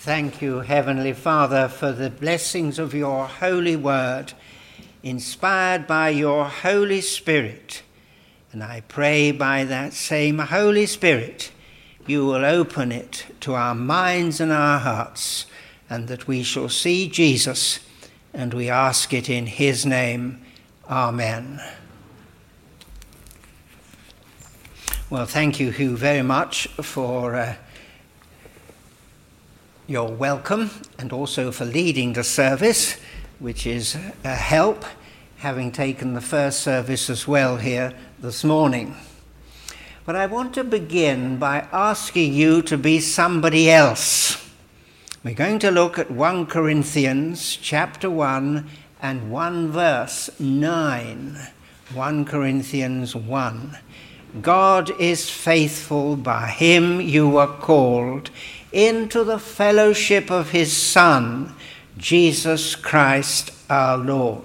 Thank you, Heavenly Father, for the blessings of your holy word, inspired by your Holy Spirit. And I pray by that same Holy Spirit, you will open it to our minds and our hearts, and that we shall see Jesus, and we ask it in his name. Amen. Well, thank you, Hugh, very much for your welcome, and also for leading the service, which is a help, having taken the first service as well here this morning. But I want to begin by asking you to be somebody else. We're going to look at 1 Corinthians chapter 1 and 1 verse 9. 1 Corinthians 1. God is faithful, by him you were called into the fellowship of his Son, Jesus Christ our Lord.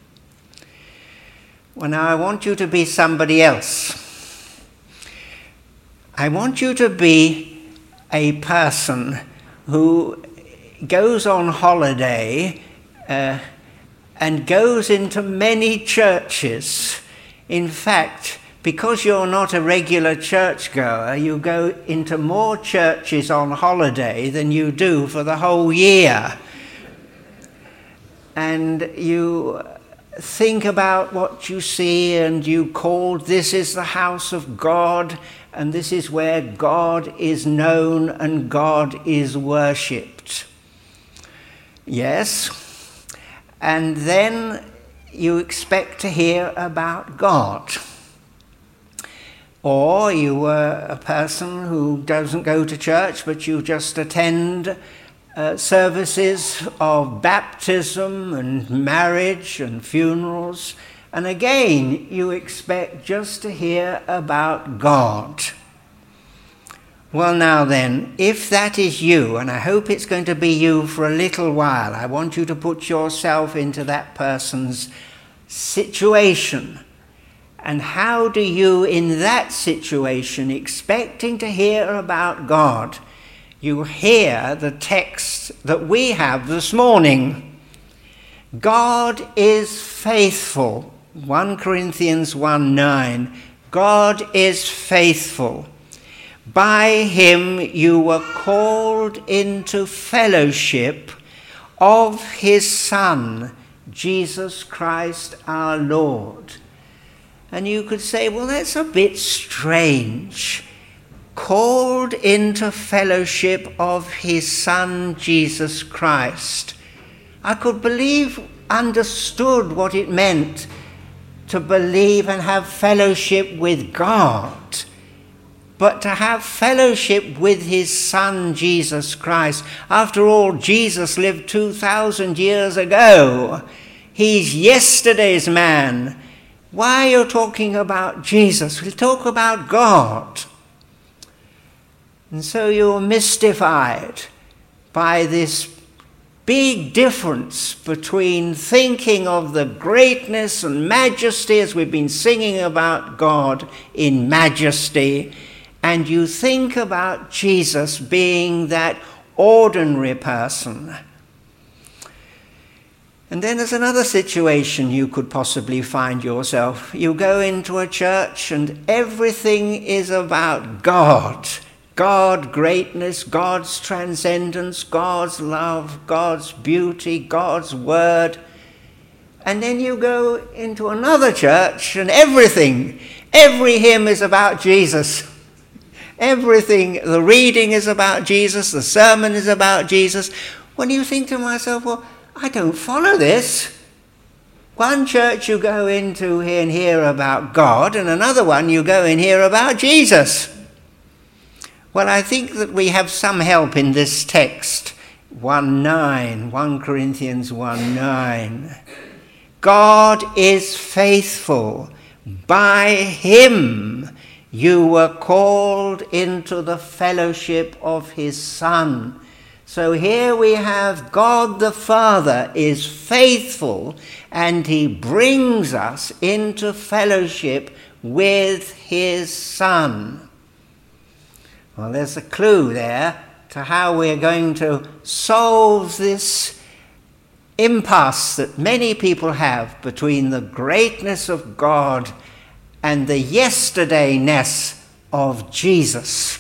Well, now I want you to be somebody else. I want you to be a person who goes on holiday and goes into many churches. In fact, because you're not a regular churchgoer, you go into more churches on holiday than you do for the whole year. And you think about what you see, and you call, this is the house of God, and this is where God is known and God is worshipped. Yes. And then you expect to hear about God. Or you were a person who doesn't go to church, but you just attend services of baptism and marriage and funerals. And again, you expect just to hear about God. Well, now then, if that is you, and I hope it's going to be you for a little while, I want you to put yourself into that person's situation. And how do you, in that situation, expecting to hear about God, you hear the text that we have this morning? God is faithful. 1 Corinthians 1:9. God is faithful. By him you were called into fellowship of his Son, Jesus Christ our Lord. And you could say, well, that's a bit strange. Called into fellowship of his Son, Jesus Christ. I could understood what it meant to believe and have fellowship with God. But to have fellowship with his Son, Jesus Christ. After all, Jesus lived 2,000 years ago. He's yesterday's man. Why are you talking about Jesus? We'll talk about God. And so you're mystified by this big difference between thinking of the greatness and majesty, as we've been singing about God in majesty, and you think about Jesus being that ordinary person. And then there's another situation you could possibly find yourself. You go into a church and everything is about God. God, greatness, God's transcendence, God's love, God's beauty, God's word. And then you go into another church and every hymn is about Jesus. Everything, the reading is about Jesus, the sermon is about Jesus. When you think to myself, well, I don't follow this. One church you go into and hear about God, and another one you go and hear about Jesus. Well, I think that we have some help in this text. 1:9, 1 Corinthians 1:9. God is faithful. By him you were called into the fellowship of his Son. So here we have God the Father is faithful, and he brings us into fellowship with his Son. Well, there's a clue there to how we're going to solve this impasse that many people have between the greatness of God and the yesterdayness of Jesus.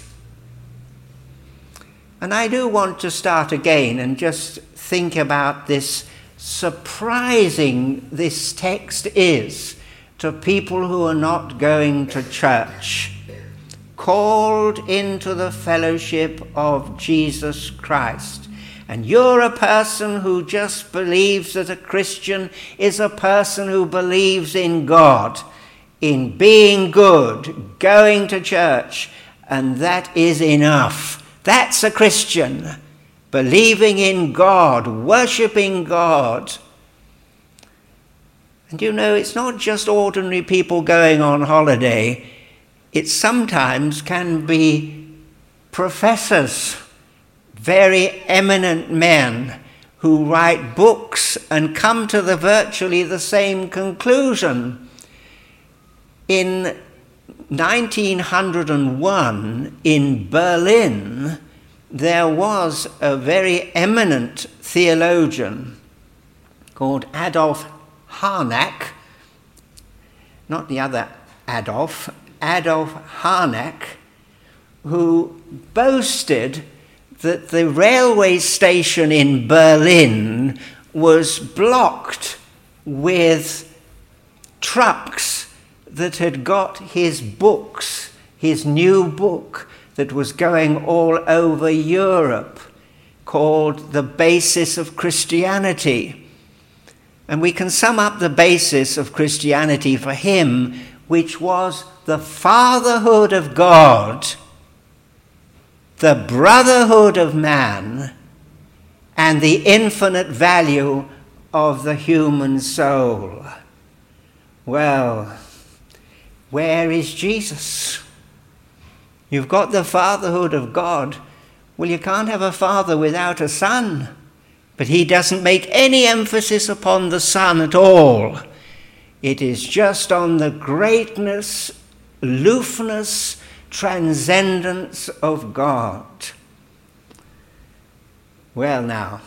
And I do want to start again and just think about this surprising this text is to people who are not going to church. Called into the fellowship of Jesus Christ. And you're a person who just believes that a Christian is a person who believes in God, in being good, going to church, and that is enough. That's a Christian, believing in God, worshipping God. And you know, it's not just ordinary people going on holiday. It sometimes can be professors, very eminent men who write books and come to virtually the same conclusion. In 1901, in Berlin, there was a very eminent theologian called Adolf Harnack, not the other Adolf Harnack, who boasted that the railway station in Berlin was blocked with trucks that had got his books, his new book that was going all over Europe, called The Basis of Christianity. And we can sum up the basis of Christianity for him, which was the fatherhood of God, the brotherhood of man, and the infinite value of the human soul. Well, where is Jesus? You've got the fatherhood of God. Well, you can't have a father without a son. But he doesn't make any emphasis upon the Son at all. It is just on the greatness, aloofness, transcendence of God. Well now,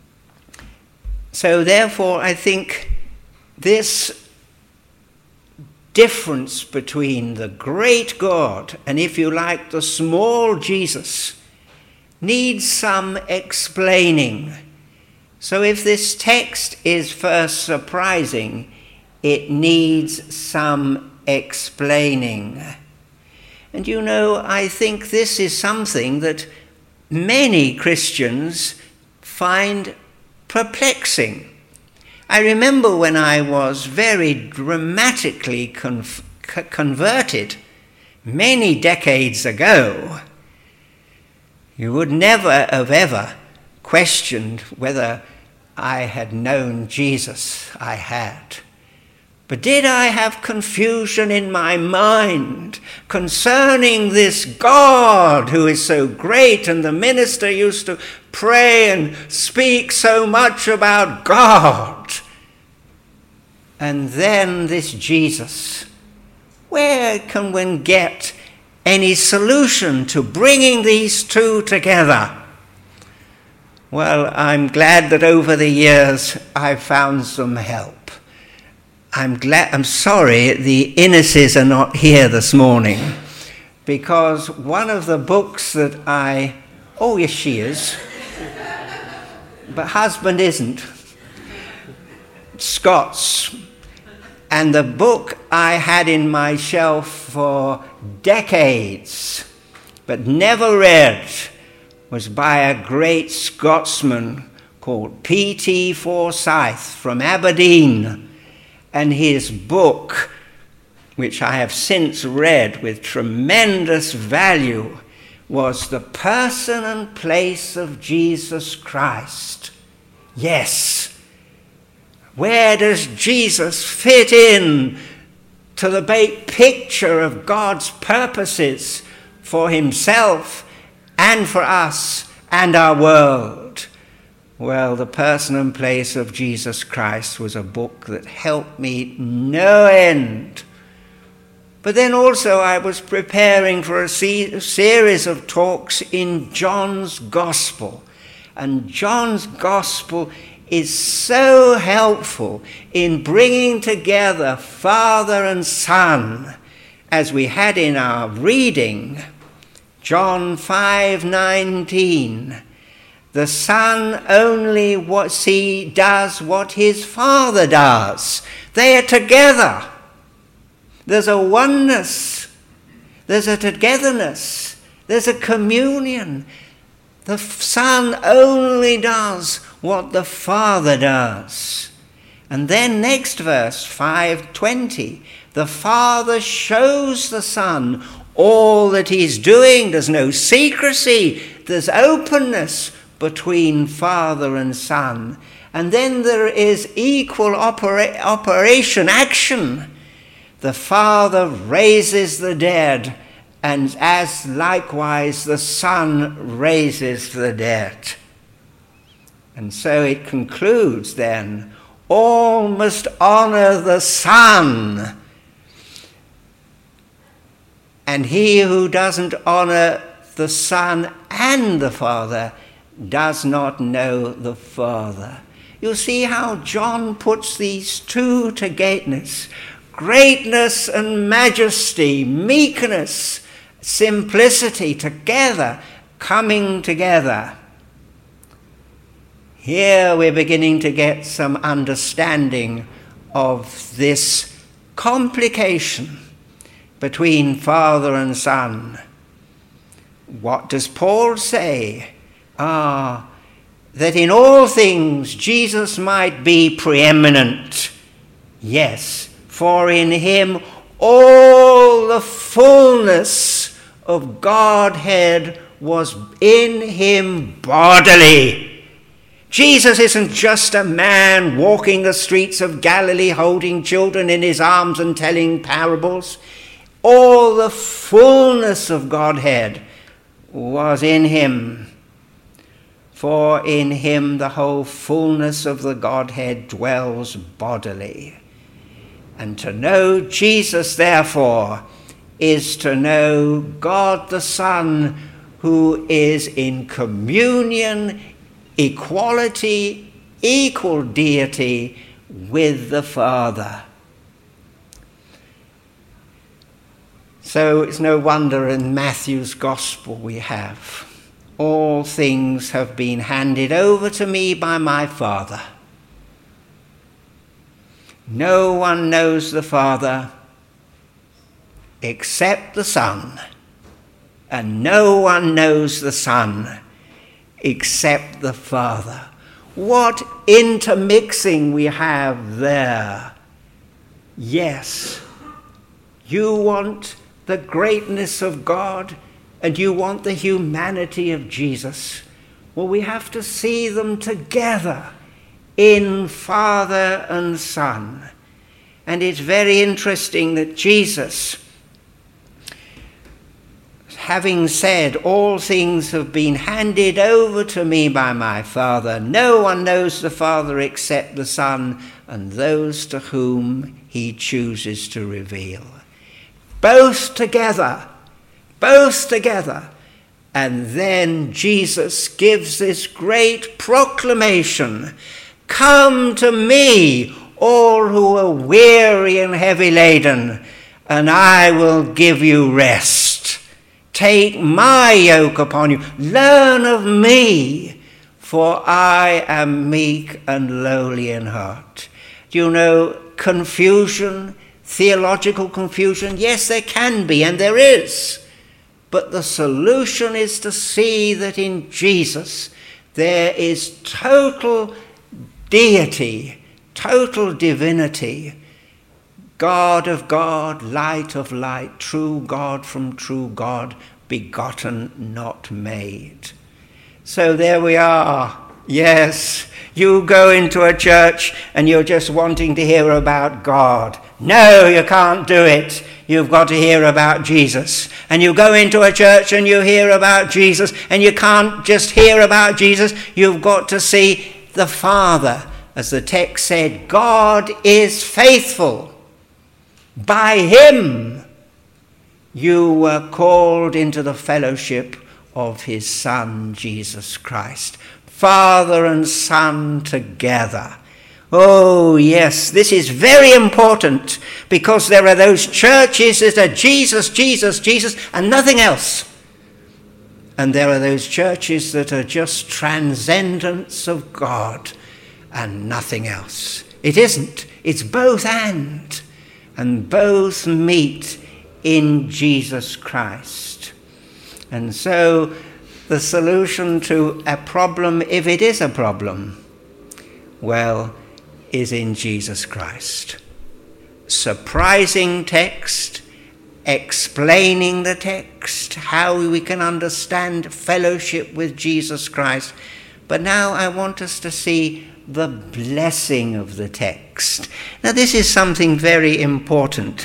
so therefore I think this difference between the great God and, if you like, the small Jesus needs some explaining. So if this text is first surprising, it needs some explaining. And you know, I think this is something that many Christians find perplexing. I remember when I was very dramatically converted many decades ago, you would never have ever questioned whether I had known Jesus. I had. But did I have confusion in my mind concerning this God who is so great? And the minister used to pray and speak so much about God. And then this Jesus. Where can one get any solution to bringing these two together? Well, I'm glad that over the years I've found some help. I'm sorry the Inneses are not here this morning, because one of the books that oh yes she is, but husband isn't, Scots, and the book I had in my shelf for decades, but never read, was by a great Scotsman called P.T. Forsyth from Aberdeen. And his book, which I have since read with tremendous value, was The Person and Place of Jesus Christ. Yes. Where does Jesus fit in to the big picture of God's purposes for himself and for us and our world? Well, The Person and Place of Jesus Christ was a book that helped me no end. But then also I was preparing for a series of talks in John's Gospel. And John's Gospel is so helpful in bringing together Father and Son, as we had in our reading, John 5:19. The Son only does what his Father does. They are together. There's a oneness. There's a togetherness. There's a communion. The Son only does what the Father does. And then next verse, 5:20, the Father shows the Son all that he's doing. There's no secrecy. There's openness between Father and Son. And then there is equal operation, action. The Father raises the dead, and as likewise the Son raises the dead. And so it concludes then, all must honor the Son. And he who doesn't honor the Son and the Father does not know the Father. You see how John puts these two togetherness, greatness and majesty, meekness, simplicity together, coming together. Here we're beginning to get some understanding of this complication between Father and Son. What does Paul say? That in all things Jesus might be preeminent. Yes, for in him all the fullness of Godhead was in him bodily. Jesus isn't just a man walking the streets of Galilee holding children in his arms and telling parables. All the fullness of Godhead was in him. For in him the whole fullness of the Godhead dwells bodily. And to know Jesus, therefore, is to know God the Son, who is in communion, equality, equal deity with the Father. So it's no wonder in Matthew's Gospel we have, all things have been handed over to me by my Father. No one knows the Father except the Son, and no one knows the Son except the Father. What intermixing we have there. Yes, you want the greatness of God and you want the humanity of Jesus. Well, we have to see them together in Father and Son. And it's very interesting that Jesus, having said, all things have been handed over to me by my Father, no one knows the Father except the Son and those to whom he chooses to reveal. Both together. And then Jesus gives this great proclamation, come to me, all who are weary and heavy laden, and I will give you rest. Take my yoke upon you. Learn of me, for I am meek and lowly in heart. Do you know confusion, theological confusion? Yes, there can be, and there is. But the solution is to see that in Jesus there is total deity, total divinity, God of God, light of light, true God from true God, begotten, not made. So there we are. Yes, you go into a church and you're just wanting to hear about God. No, you can't do it. You've got to hear about Jesus. And you go into a church and you hear about Jesus, and you can't just hear about Jesus. You've got to see the Father. As the text said, God is faithful. By him You were called into the fellowship of his Son, Jesus Christ. Father and Son together. Oh, yes, this is very important, because there are those churches that are Jesus, Jesus, Jesus, and nothing else. And there are those churches that are just transcendence of God and nothing else. It isn't. It's both and both meet in Jesus Christ. And so the solution to a problem, if it is a problem, well, is in Jesus Christ. Surprising text, explaining the text, how we can understand fellowship with Jesus Christ. But now I want us to see the blessing of the text. Now this is something very important.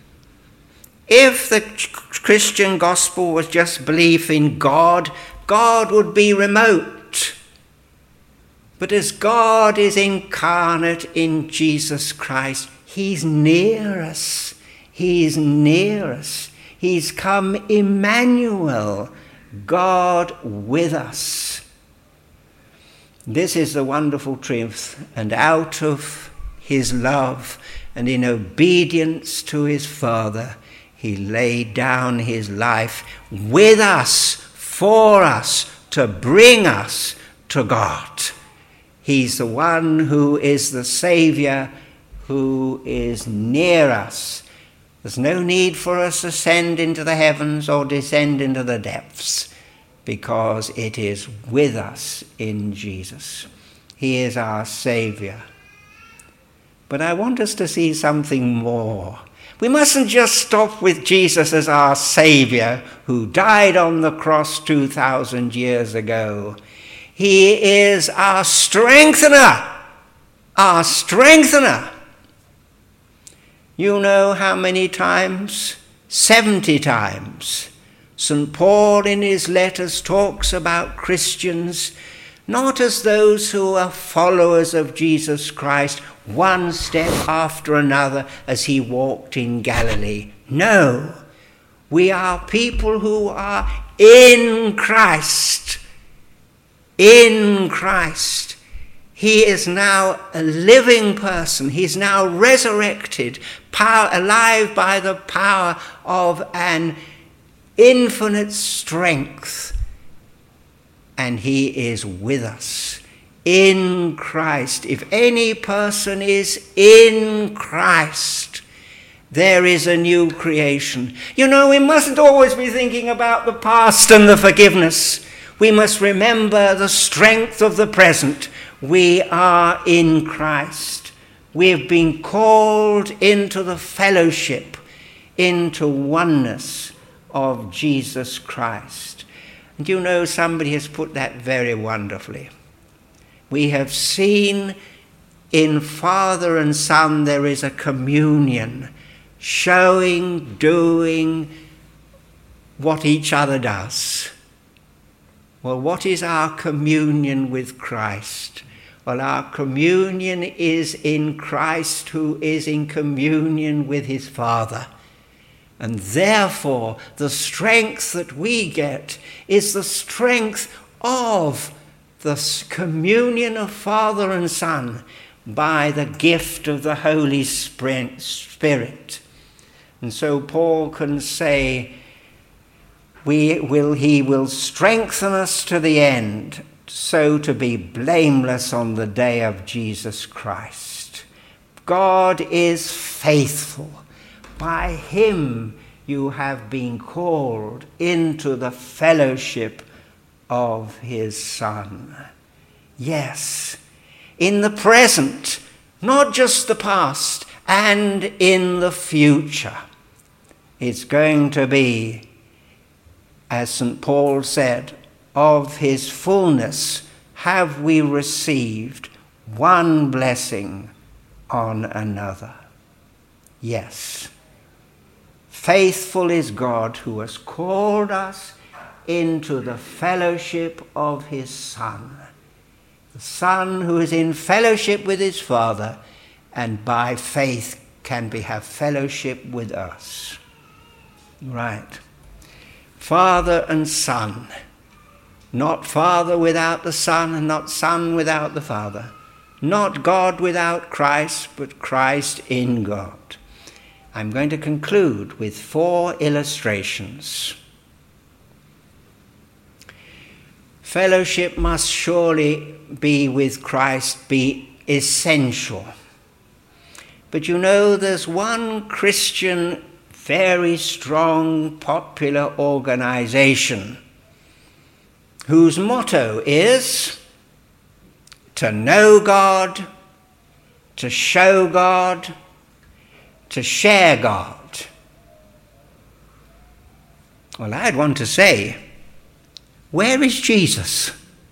If the Christian gospel was just belief in God, God would be remote. But as God is incarnate in Jesus Christ, he's near us. He's near us. He's come Emmanuel, God with us. This is the wonderful truth, and out of his love and in obedience to his Father, he laid down his life with us, for us, to bring us to God. He's the one who is the Saviour, who is near us. There's no need for us to ascend into the heavens or descend into the depths, because it is with us in Jesus. He is our Saviour. But I want us to see something more. We mustn't just stop with Jesus as our Saviour, who died on the cross 2,000 years ago. He is our strengthener. Our strengthener. You know how many times? 70 times. St. Paul in his letters talks about Christians not as those who are followers of Jesus Christ, one step after another as he walked in Galilee. No, we are people who are in Christ. In Christ. He is now a living person. He's now resurrected, alive by the power of an infinite strength. And he is with us in Christ. If any person is in Christ, there is a new creation. You know, we mustn't always be thinking about the past and the forgiveness. We must remember the strength of the present. We are in Christ. We have been called into the fellowship, into oneness of Jesus Christ. And you know, somebody has put that very wonderfully. We have seen in Father and Son there is a communion, showing, doing what each other does. Well, what is our communion with Christ? Well, our communion is in Christ, who is in communion with his Father. And therefore, the strength that we get is the strength of the communion of Father and Son by the gift of the Holy Spirit. And so Paul can say, he will strengthen us to the end, so to be blameless on the day of Jesus Christ. God is faithful. By him you have been called into the fellowship of his Son. Yes, in the present, not just the past, and in the future. It's going to be, as St. Paul said, of his fullness have we received one blessing on another. Yes, faithful is God, who has called us into the fellowship of his Son. The Son who is in fellowship with his Father, and by faith can have fellowship with us. Right. Father and Son. Not Father without the Son, and not Son without the Father. Not God without Christ, but Christ in God. I'm going to conclude with 4 illustrations. Fellowship must surely be with Christ, be essential. But you know, there's one Christian, very strong, popular organization whose motto is to know God, to show God, to share God. Well, I'd want to say, where is Jesus?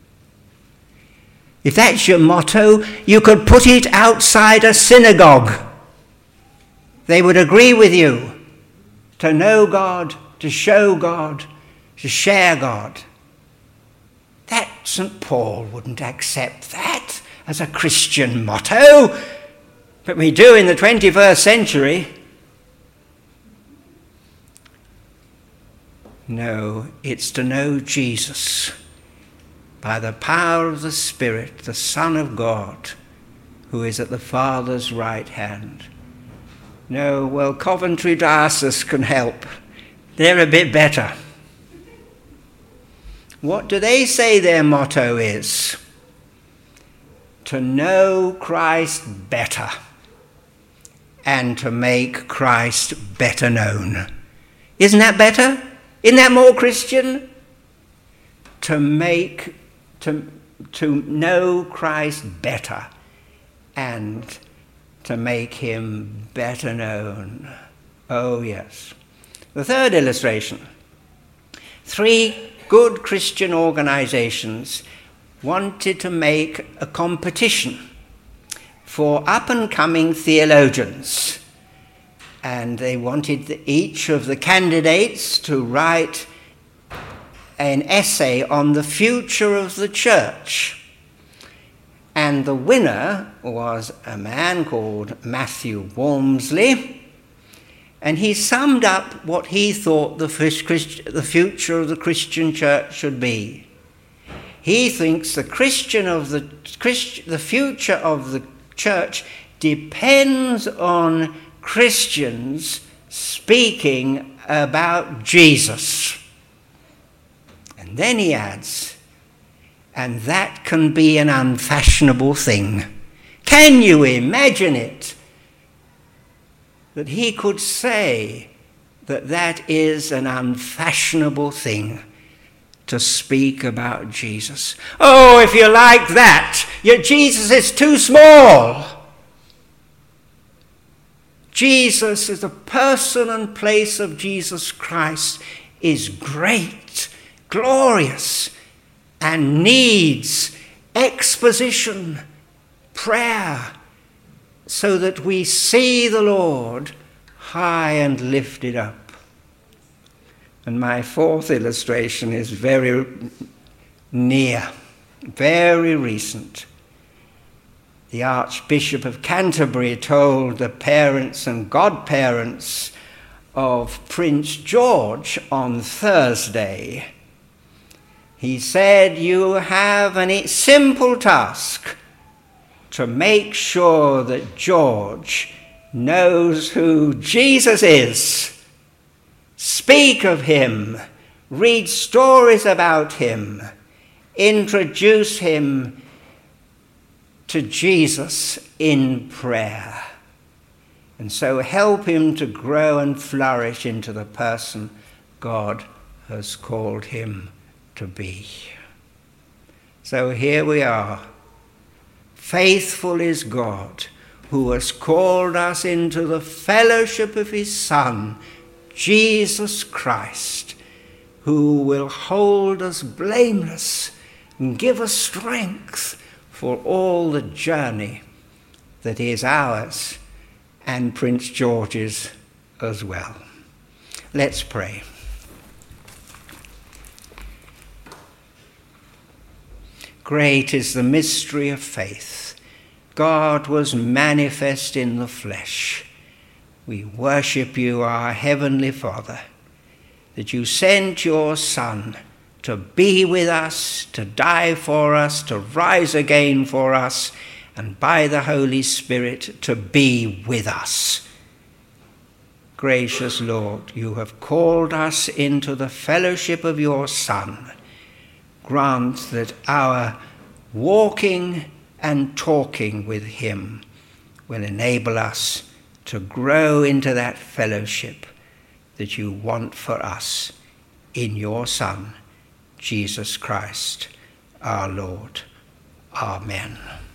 If that's your motto, you could put it outside a synagogue. They would agree with you. To know God, to show God, to share God. That St. Paul wouldn't accept that as a Christian motto, but we do in the 21st century. No, it's to know Jesus by the power of the Spirit, the Son of God, who is at the Father's right hand. No, well, Coventry Diocese can help. They're a bit better. What do they say their motto is? To know Christ better and to make Christ better known. Isn't that better? Isn't that more Christian? To know Christ better and to make him better known. Oh, yes. The third illustration. 3 good Christian organizations wanted to make a competition for up-and-coming theologians. And they wanted each of the candidates to write an essay on the future of the church. And the winner was a man called Matthew Walmsley, and he summed up what he thought the future of the Christian church should be. He thinks the future of the church depends on Christians speaking about Jesus. And then he adds, and that can be an unfashionable thing. Can you imagine it? That he could say that that is an unfashionable thing to speak about Jesus. Oh, if you like that, your Jesus is too small. Jesus, is the person and place of Jesus Christ, is great, glorious, and needs exposition, prayer, so that we see the Lord high and lifted up. And my 4th illustration is very near, very recent. The Archbishop of Canterbury told the parents and godparents of Prince George on Thursday. He said, you have a simple task to make sure that George knows who Jesus is. Speak of him, read stories about him, introduce him to Jesus in prayer, and so help him to grow and flourish into the person God has called him to be. So here we are. Faithful is God, who has called us into the fellowship of his Son, Jesus Christ, who will hold us blameless and give us strength for all the journey that is ours and Prince George's as well. Let's pray. Great is the mystery of faith. God was manifest in the flesh. We worship you, our Heavenly Father. that you sent your Son to be with us, to die for us, to rise again for us, and by the Holy Spirit to be with us. Gracious Lord, you have called us into the fellowship of your Son. Grant that our walking and talking with him will enable us to grow into that fellowship that you want for us in your Son, Jesus Christ, our Lord. Amen.